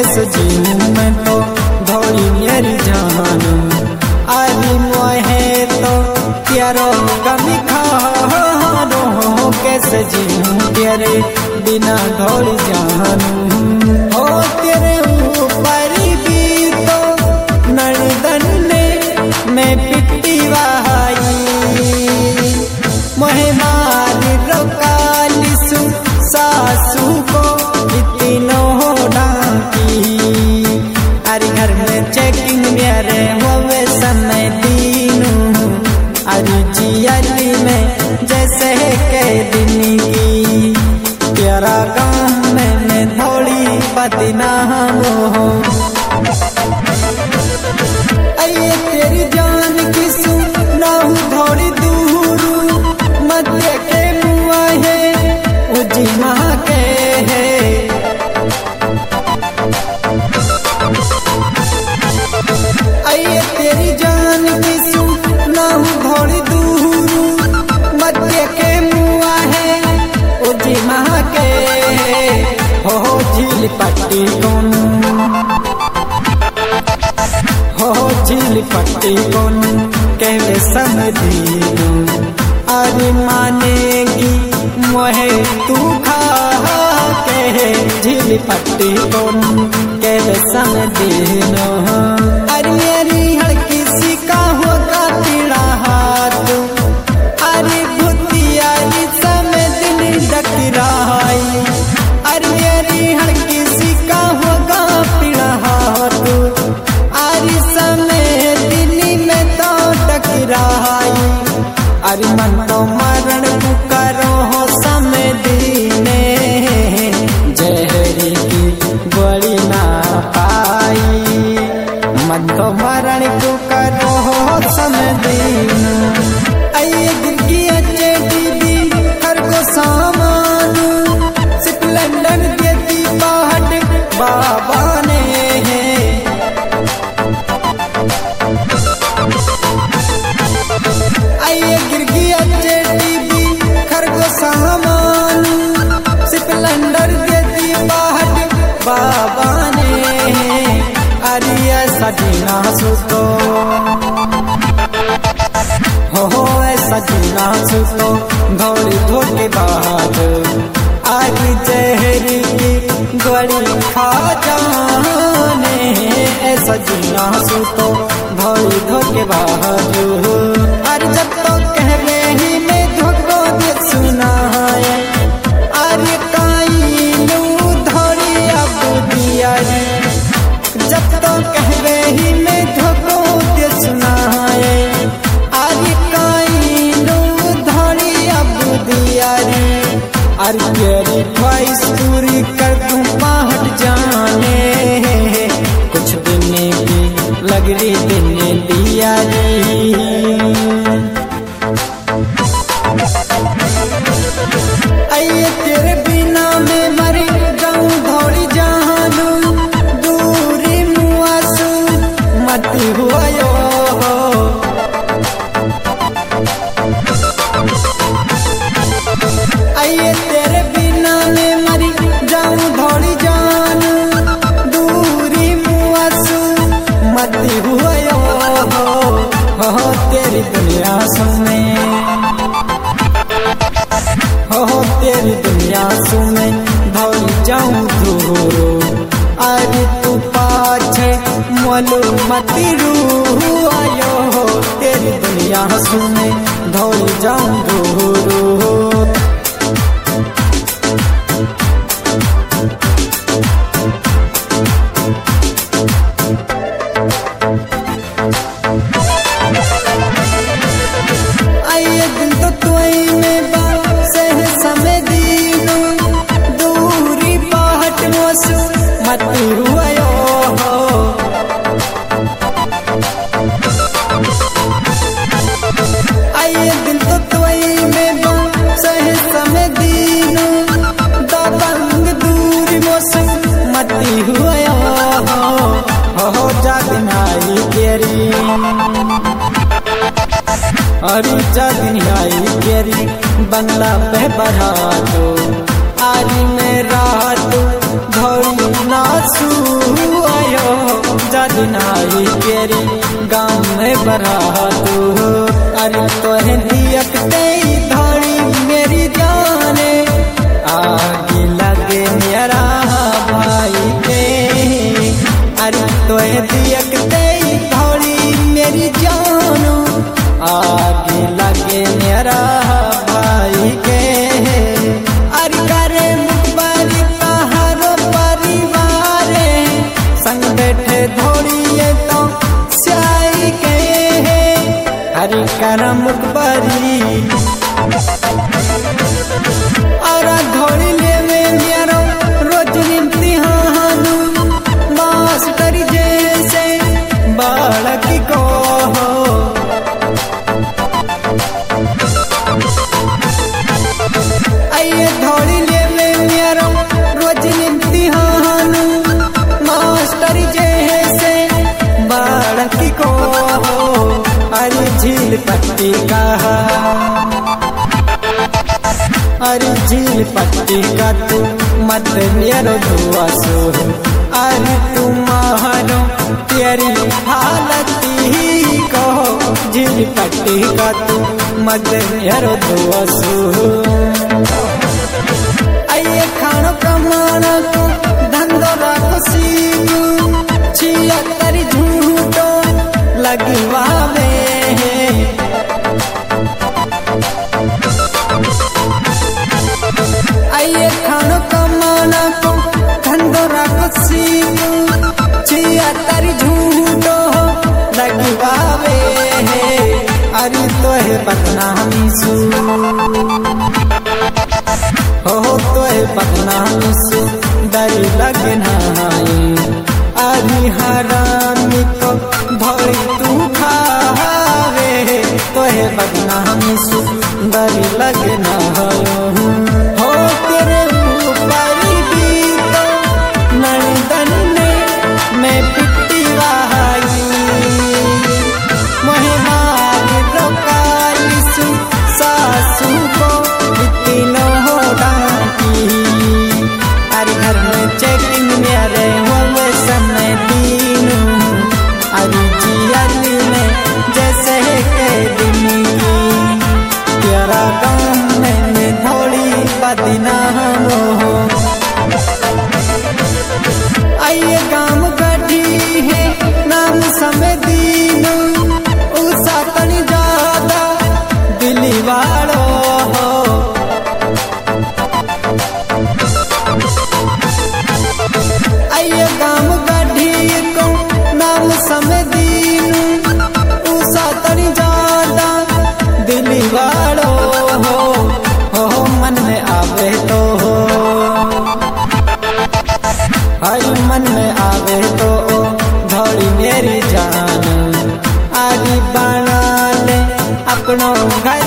कैसे जीऊं मैं तो धोड़ी मेरी जान। आदि मोहे तो प्यारो कमी खारो कैसे जीऊं तेरे बिना धोड़ी जानू। हो तेरे ऊपर भी तो नर्दन ने मैं पिट्टी वाई मोहे मारी रोकालिसु सासू को इतनो डांकी। अरे घर में चेकिंग मेरे होवे समय दीनू। अरे जियाली में जैसे के दिन की तेरा गाँव में मैं थोड़ी पतिना हो। आइए तेरी जान की सुना हूँ थोड़ी दूर मध्य के मुआ है उजिमा के है। आइए तेरी जान की सुना हूँ थोड़ी दूर मध्य के मुआ है उजिमा के हो। झील पट्टी कौन हो झील पट्टी कौन कहवे समझीनू। अरे मानेगी मोहे तू खा के झील पट्टी कौन कहवे समझीनू। अरे मेरी हड़की सी का होगा पीड़ा हाथ। अरे भूतिया समय दिन डक रही। अरे मेरी हड़की सी का होगा पीड़ा हाथ। अरे समय दिल्ली में तो टकराई। अरे मन तो मरण पुकारो हो समय दीने जहरी की गोली ना पाई। मन तो मरण पुकारो हो समय दीन। आइए गिरगी अच्छे दीदी हर को सामान सिर्फ लंदन देती बाट बाबा ने। आइए गिरगी अच्छे टीवी खरगो सामान सिर्फ लंडर देती बाट बाबा ने। अरे ऐसा जीना सुतो हो ऐसा जीना सुतो घोड़ी धोके बाद। आगे जहरी की गोली खा जाने ऐसा जीना सुतो घोड़ी धोके बाद। अरे जब तो कहवे ही में धोको दे सुना है। अरे काइनू धोड़ी अब दिया रे जब तो कहवे ही में धोको दे सुना है। अरे काइनू धोड़ी अब दिया रे। अरे तेरी ख्वाहिश पूरी कर दूं बाट जाने कुछ दिन की लग रही दिन दिया रे। आइए तेरे बिना मैं मर जाऊं थोड़ी जानू। दूरी मुआसू मत हुआ यो। आइए तेरे बिना मैं मर जाऊं थोड़ी जानू। दूरी मुआसू मत हुआ यो हो। तेरी दुनिया सुने हो तेरी दुनिया सुने भूल जाऊं धूरो। अरे तू पाछे मोलू मती रू आयो हो। तेरी दुनिया सुने भूल जाऊं धूरो। आइए दिन तो तुई में से समय दीनू। दूरी बाट मोसू मत हुआ यो हो। आइए दिन तो तुई में से समय दीनू। दबंग दूरी मोसू मत हुआ यो हो। जागन आई तेरी अरे जागन आई तेरी बंगला पे बढ़ा दो। आरी में रात घड़ी नासू दियक दे थोड़ी मेरी जानो आगे लगे मेरा भाई के अरे करे मुखबारी कहारो परिवार संग बैठे थोड़ी ये तो स्याई के हरि कर मुखबारी और धोड़ी लेवे मेरा रोज इम्तिहान मास्टर जैसे बालक को आइए धोड़ी लेवे मेरा रोज इम्तिहान मास्टर जैसे बालक को अरे झील पट्टी का अरे झील पट्टी का तू मत मेरो दुआ सो अरे तुम्हारो तेरी हालत ही कहो झील पट्टी का तू मत मेरो दुआ सो आइए खानो कमाना को धंधो राखो सीखो छियत्तर झूठो लगवावे आइए खानो कमाना को धंधो राखो सीखो छियत्तर झूठो लगवावे अरे तो है बदनामी सु हो तो है बदनामी से डर लगना अरे हरामी को भरी तू खावे तो है बदनामी से डर लगना हो तेरे ऊपर भी तो नंदन ने मैं पिट्टी वाई महिमार रोकाली सु सासू को इतनो हो डांटी अरे घर में चेकिंग मेरे हुए समय दीनू अरे जियाली में जैसे के दिन तेरा गाँव में थोड़ी बदनाम हो आइए गाँव गढ़ी है नाम समय दीनू उसा तनी ज्यादा दिली वालो हो आइए गाँव गढ़ी को नाम समय दीनू उसा तनी ज्यादा दिली वालो हो मन में आवे तो हर मन में आवे तो धोड़ी मेरी जान आदि बना ले अपनों घर